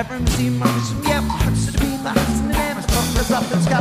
Every museum, yep, huts to be the huts and the names, up